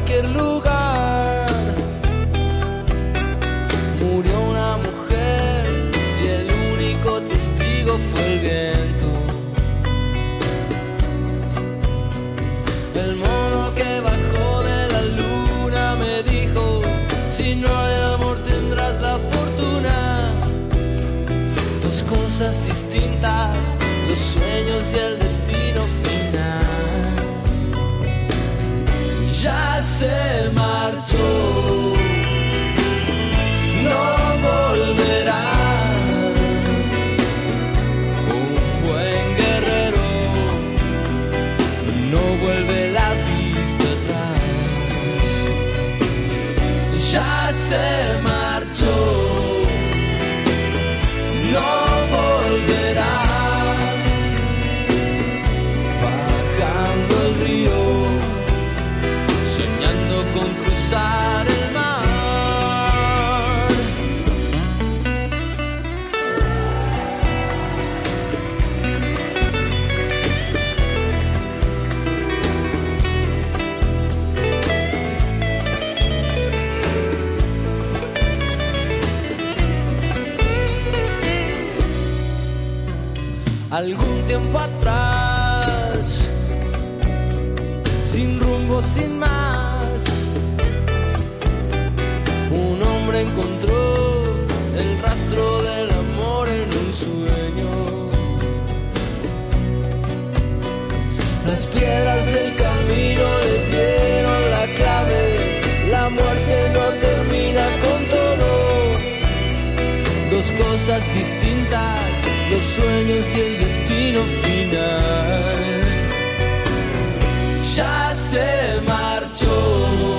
cualquier lugar. Murió una mujer y el único testigo fue el viento. El mono que bajó de la luna me dijo: si no hay amor tendrás la fortuna. Dos cosas distintas, los sueños y el destino final. Ya se marchó, no volverá. Un buen guerrero no vuelve la vista atrás. Ya se marchó, no volverá. Bajando el río, soñando con cruzar el mar. Algún tiempo atrás, sin rumbo, sin más, un hombre encontró el rastro del amor en un sueño. Las piedras del camino le dieron la clave. La muerte no termina con todo. Dos cosas distintas, los sueños y el destino final. Ya se marchó.